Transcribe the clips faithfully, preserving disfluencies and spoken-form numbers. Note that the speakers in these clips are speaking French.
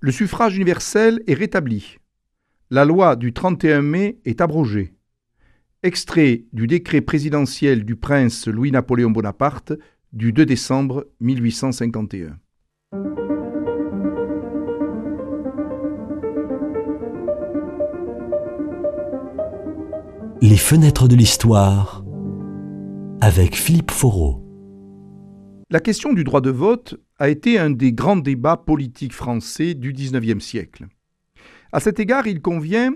Le suffrage universel est rétabli. La loi du trente et un mai est abrogée. Extrait du décret présidentiel du prince Louis-Napoléon Bonaparte du deux décembre mille huit cent cinquante et un. Les fenêtres de l'histoire avec Philippe Foreau. La question du droit de vote a été un des grands débats politiques français du dix-neuvième siècle. À cet égard, il convient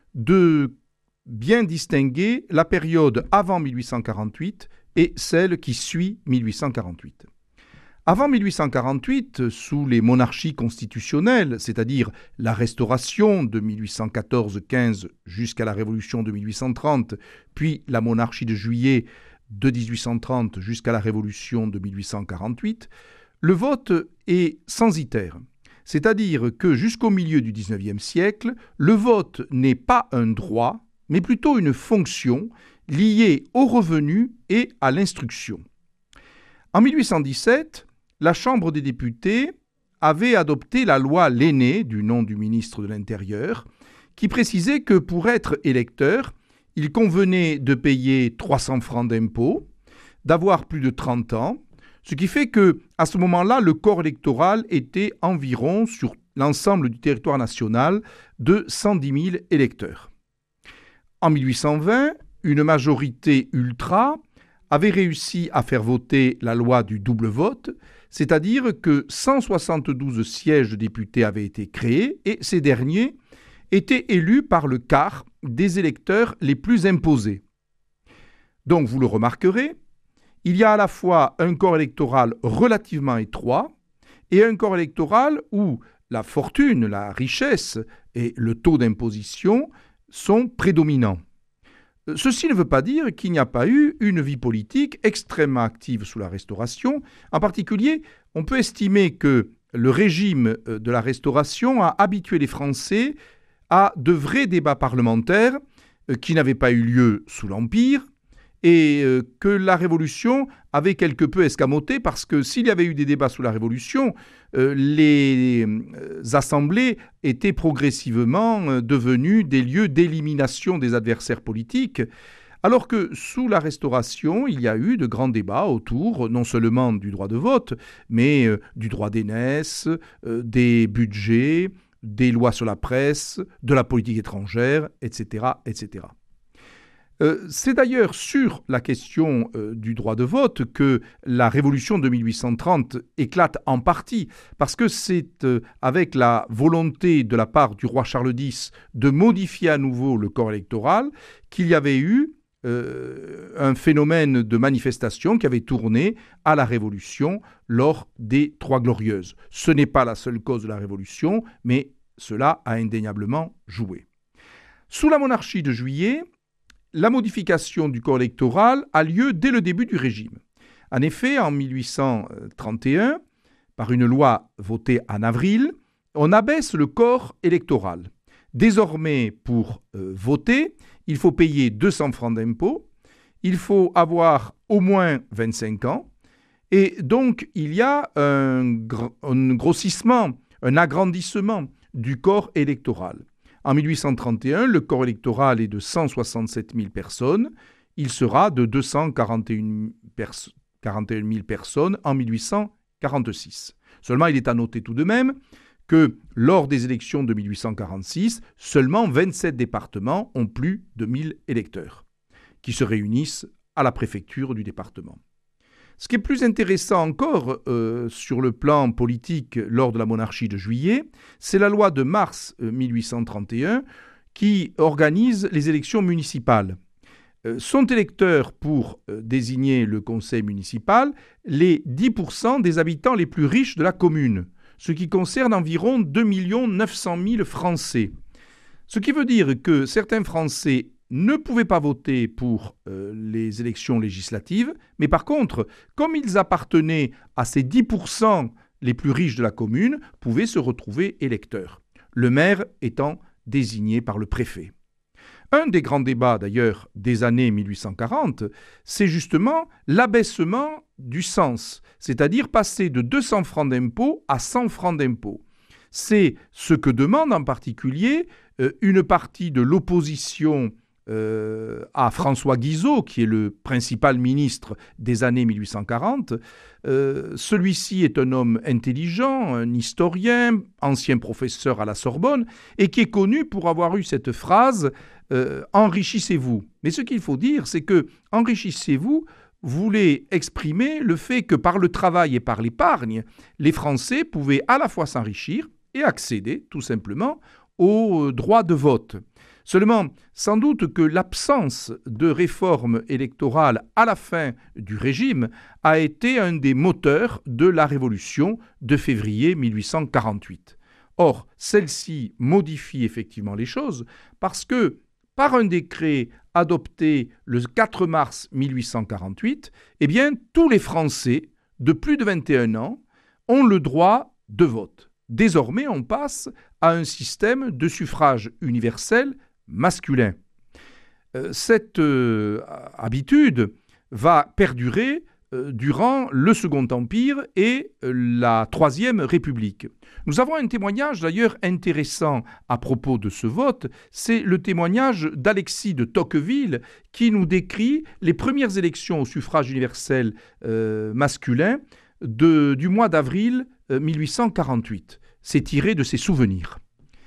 de bien distinguer la période avant mille huit cent quarante-huit et celle qui suit mille huit cent quarante-huit. Avant mille huit cent quarante-huit, sous les monarchies constitutionnelles, c'est-à-dire la Restauration de mille huit cent quatorze quinze jusqu'à la Révolution de mille huit cent trente, puis la monarchie de Juillet de dix-huit cent trente jusqu'à la Révolution de mille huit cent quarante-huit, le vote est censitaire. C'est-à-dire que jusqu'au milieu du dix-neuvième siècle, le vote n'est pas un droit, mais plutôt une fonction liée aux revenus et à l'instruction. En mille huit cent dix-sept, la Chambre des députés avait adopté la loi Lenné, du nom du ministre de l'Intérieur, qui précisait que pour être électeur, il convenait de payer trois cents francs d'impôts, d'avoir plus de trente ans, ce qui fait que, à ce moment-là, le corps électoral était environ, sur l'ensemble du territoire national, de cent dix mille électeurs. En mille huit cent vingt, une majorité ultra avait réussi à faire voter la loi du double vote, c'est-à-dire que cent soixante-douze sièges de députés avaient été créés et ces derniers étaient élus par le quart des électeurs les plus imposés. Donc, vous le remarquerez, il y a à la fois un corps électoral relativement étroit et un corps électoral où la fortune, la richesse et le taux d'imposition sont prédominants. Ceci ne veut pas dire qu'il n'y a pas eu une vie politique extrêmement active sous la Restauration. En particulier, on peut estimer que le régime de la Restauration a habitué les Français à de vrais débats parlementaires qui n'avaient pas eu lieu sous l'Empire et que la Révolution avait quelque peu escamoté parce que s'il y avait eu des débats sous la Révolution, les assemblées étaient progressivement devenues des lieux d'élimination des adversaires politiques, alors que sous la Restauration, il y a eu de grands débats autour non seulement du droit de vote, mais du droit d'aînesse, des budgets, des lois sur la presse, de la politique étrangère, et cetera, et cetera. Euh, c'est d'ailleurs sur la question euh, du droit de vote que la Révolution de mille huit cent trente éclate en partie, parce que c'est euh, avec la volonté de la part du roi Charles X de modifier à nouveau le corps électoral qu'il y avait eu euh, un phénomène de manifestation qui avait tourné à la Révolution lors des Trois Glorieuses. Ce n'est pas la seule cause de la Révolution, mais cela a indéniablement joué. Sous la monarchie de Juillet, la modification du corps électoral a lieu dès le début du régime. En effet, en mille huit cent trente et un, par une loi votée en avril, on abaisse le corps électoral. Désormais, pour euh, voter, il faut payer deux cents francs d'impôts, il faut avoir au moins vingt-cinq ans, et donc il y a un, gr- un grossissement, un agrandissement du corps électoral. En mille huit cent trente et un, le corps électoral est de cent soixante-sept mille personnes. Il sera de deux cent quarante et un mille personnes en mille huit cent quarante-six. Seulement, il est à noter tout de même que lors des élections de mille huit cent quarante-six, seulement vingt-sept départements ont plus de mille électeurs qui se réunissent à la préfecture du département. Ce qui est plus intéressant encore euh, sur le plan politique lors de la monarchie de Juillet, c'est la loi de mars euh, mille huit cent trente et un qui organise les élections municipales. Euh, sont électeurs pour euh, désigner le conseil municipal les dix pour cent des habitants les plus riches de la commune, ce qui concerne environ deux millions neuf cent mille Français. Ce qui veut dire que certains Français ne pouvaient pas voter pour euh, les élections législatives, mais par contre, comme ils appartenaient à ces dix pour cent les plus riches de la commune, pouvaient se retrouver électeurs, le maire étant désigné par le préfet. Un des grands débats, d'ailleurs, des années mille huit cent quarante, c'est justement l'abaissement du cens, c'est-à-dire passer de deux cents francs d'impôt à cent francs d'impôt. C'est ce que demande en particulier euh, une partie de l'opposition euh, à François Guizot, qui est le principal ministre des années mille huit cent quarante. Euh, celui-ci est un homme intelligent, un historien, ancien professeur à la Sorbonne, et qui est connu pour avoir eu cette phrase euh, « Enrichissez-vous ». Mais ce qu'il faut dire, c'est que « Enrichissez-vous » voulait exprimer le fait que par le travail et par l'épargne, les Français pouvaient à la fois s'enrichir et accéder tout simplement au droit de vote. Seulement, sans doute que l'absence de réforme électorale à la fin du régime a été un des moteurs de la Révolution de février mille huit cent quarante-huit. Or, celle-ci modifie effectivement les choses parce que, par un décret adopté le quatre mars mille huit cent quarante-huit, eh bien, tous les Français de plus de vingt et un ans ont le droit de vote. Désormais, on passe à un système de suffrage universel masculin. Euh, cette euh, habitude va perdurer euh, durant le Second Empire et euh, la Troisième République. Nous avons un témoignage d'ailleurs intéressant à propos de ce vote, c'est le témoignage d'Alexis de Tocqueville qui nous décrit les premières élections au suffrage universel euh, masculin de, du mois d'avril euh, mille huit cent quarante-huit. C'est tiré de ses souvenirs.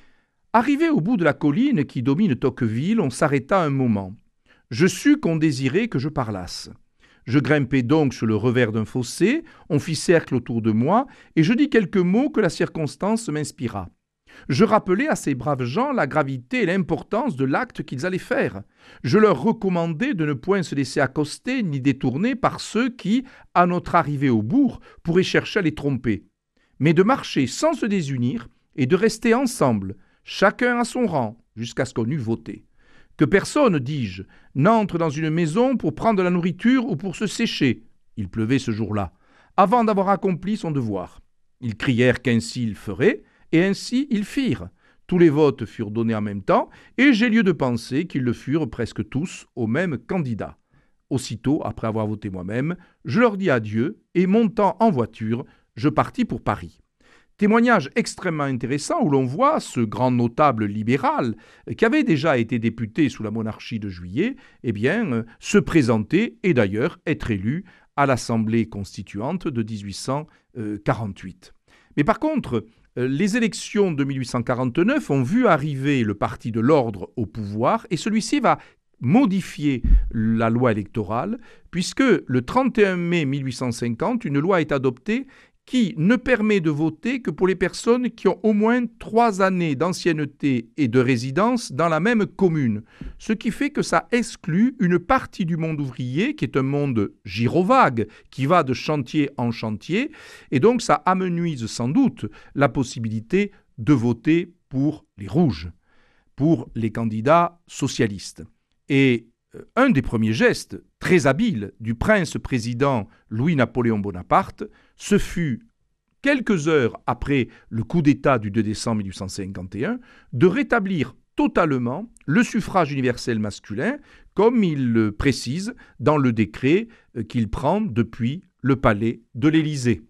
Arrivé au bout de la colline qui domine Tocqueville, on s'arrêta un moment. Je sus qu'on désirait que je parlasse. Je grimpai donc sur le revers d'un fossé, on fit cercle autour de moi, et je dis quelques mots que la circonstance m'inspira. Je rappelai à ces braves gens la gravité et l'importance de l'acte qu'ils allaient faire. Je leur recommandai de ne point se laisser accoster ni détourner par ceux qui, à notre arrivée au bourg, pourraient chercher à les tromper, mais de marcher sans se désunir et de rester ensemble, chacun à son rang, jusqu'à ce qu'on eût voté. Que personne, dis-je, n'entre dans une maison pour prendre de la nourriture ou pour se sécher, il pleuvait ce jour-là, avant d'avoir accompli son devoir. Ils crièrent qu'ainsi ils feraient, et ainsi ils firent. Tous les votes furent donnés en même temps, et j'ai lieu de penser qu'ils le furent presque tous au même candidat. Aussitôt, après avoir voté moi-même, je leur dis adieu, et montant en voiture, je partis pour Paris. Témoignage extrêmement intéressant où l'on voit ce grand notable libéral, qui avait déjà été député sous la monarchie de Juillet, eh bien, euh, se présenter et d'ailleurs être élu à l'Assemblée constituante de dix-huit cent quarante-huit. Mais par contre, euh, les élections de mille huit cent quarante-neuf ont vu arriver le Parti de l'Ordre au pouvoir et celui-ci va modifier la loi électorale puisque le trente et un mai mille huit cent cinquante, une loi est adoptée qui ne permet de voter que pour les personnes qui ont au moins trois années d'ancienneté et de résidence dans la même commune. Ce qui fait que ça exclut une partie du monde ouvrier, qui est un monde gyrovague, qui va de chantier en chantier, et donc ça amenuise sans doute la possibilité de voter pour les rouges, pour les candidats socialistes. Et un des premiers gestes très habiles du prince-président Louis-Napoléon Bonaparte, ce fut, quelques heures après le coup d'État du deux décembre mille huit cent cinquante et un, de rétablir totalement le suffrage universel masculin, comme il le précise dans le décret qu'il prend depuis le palais de l'Élysée.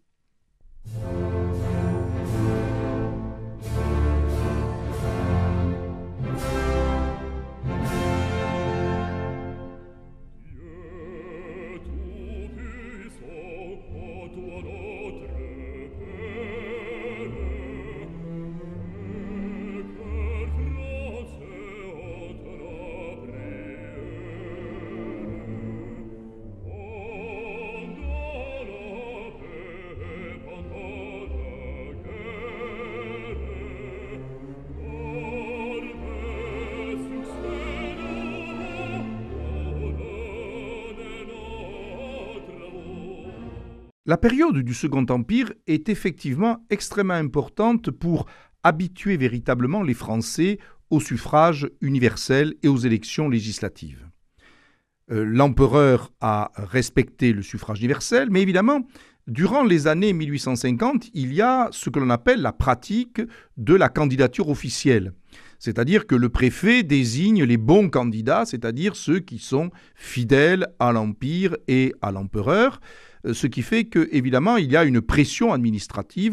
La période du Second Empire est effectivement extrêmement importante pour habituer véritablement les Français au suffrage universel et aux élections législatives. Euh, l'empereur a respecté le suffrage universel, mais évidemment, durant les années mille huit cent cinquante, il y a ce que l'on appelle la pratique de la candidature officielle. C'est-à-dire que le préfet désigne les bons candidats, c'est-à-dire ceux qui sont fidèles à l'Empire et à l'empereur, ce qui fait que, évidemment, il y a une pression administrative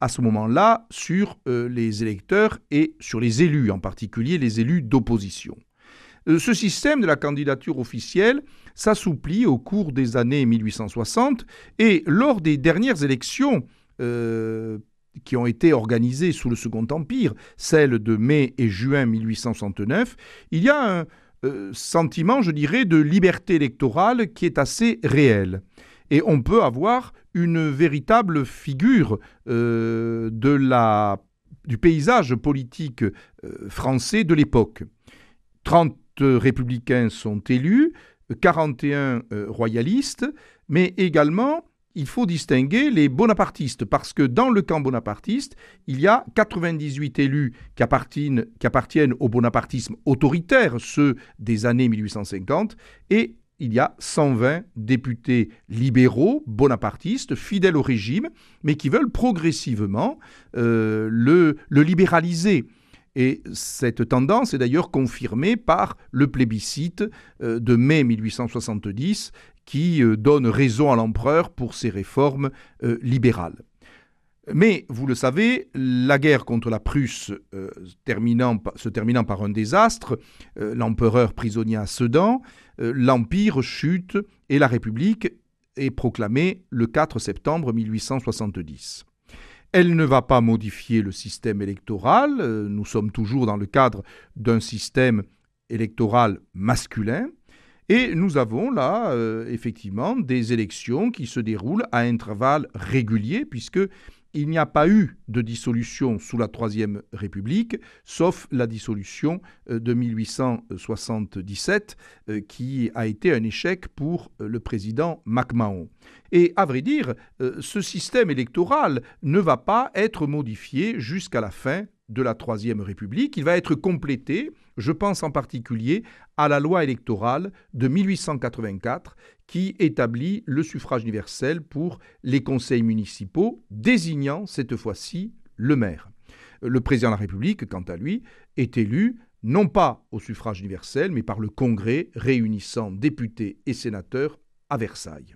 à ce moment-là sur euh, les électeurs et sur les élus, en particulier les élus d'opposition. Euh, ce système de la candidature officielle s'assouplit au cours des années mille huit cent soixante et lors des dernières élections euh, qui ont été organisées sous le Second Empire, celles de mai et juin mille huit cent soixante-neuf, il y a un euh, sentiment, je dirais, de liberté électorale qui est assez réel. Et on peut avoir une véritable figure euh, de la, du paysage politique euh, français de l'époque. trente républicains sont élus, quarante et un euh, royalistes, mais également, il faut distinguer les bonapartistes, parce que dans le camp bonapartiste, il y a quatre-vingt-dix-huit élus qui appartiennent, qui appartiennent au bonapartisme autoritaire, ceux des années mille huit cent cinquante, et il y a cent vingt députés libéraux, bonapartistes, fidèles au régime, mais qui veulent progressivement euh, le, le libéraliser. Et cette tendance est d'ailleurs confirmée par le plébiscite euh, de mai mille huit cent soixante-dix qui euh, donne raison à l'empereur pour ses réformes euh, libérales. Mais, vous le savez, la guerre contre la Prusse euh, terminant, se terminant par un désastre, euh, l'empereur prisonnier à Sedan, euh, l'Empire chute et la République est proclamée le quatre septembre mille huit cent soixante-dix. Elle ne va pas modifier le système électoral, euh, nous sommes toujours dans le cadre d'un système électoral masculin, et nous avons là, euh, effectivement, des élections qui se déroulent à intervalles réguliers, puisque il n'y a pas eu de dissolution sous la Troisième République, sauf la dissolution de mille huit cent soixante-dix-sept, qui a été un échec pour le président MacMahon. Et à vrai dire, ce système électoral ne va pas être modifié jusqu'à la fin de la Troisième République. Il va être complété, je pense en particulier à la loi électorale de mille huit cent quatre-vingt-quatre qui établit le suffrage universel pour les conseils municipaux, désignant cette fois-ci le maire. Le président de la République, quant à lui, est élu non pas au suffrage universel, mais par le Congrès réunissant députés et sénateurs à Versailles.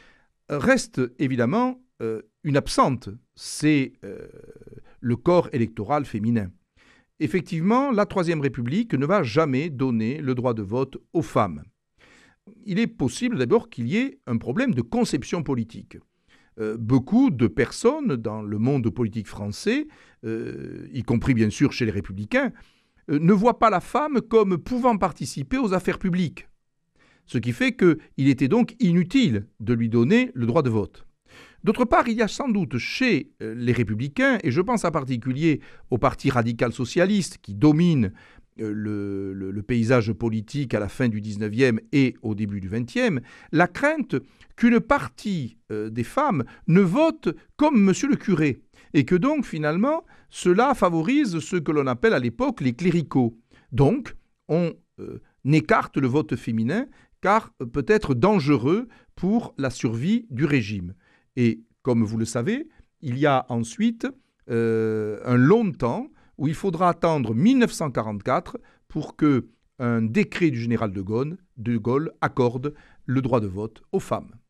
Reste évidemment euh, une absente, c'est euh, le corps électoral féminin. Effectivement, la Troisième République ne va jamais donner le droit de vote aux femmes. Il est possible d'abord qu'il y ait un problème de conception politique. Euh, beaucoup de personnes dans le monde politique français, euh, y compris bien sûr chez les Républicains, euh, ne voient pas la femme comme pouvant participer aux affaires publiques. Ce qui fait qu'il était donc inutile de lui donner le droit de vote. D'autre part, il y a sans doute chez les Républicains, et je pense en particulier au Parti radical socialiste qui domine le, le, le paysage politique à la fin du dix-neuvième et au début du vingtième, la crainte qu'une partie des femmes ne vote comme monsieur le curé, et que donc finalement cela favorise ce que l'on appelle à l'époque les cléricaux. Donc, on euh, écarte le vote féminin car peut être dangereux pour la survie du régime. Et comme vous le savez, il y a ensuite euh, un long temps où il faudra attendre mille neuf cent quarante-quatre pour qu'un décret du général de Gaulle, de Gaulle accorde le droit de vote aux femmes.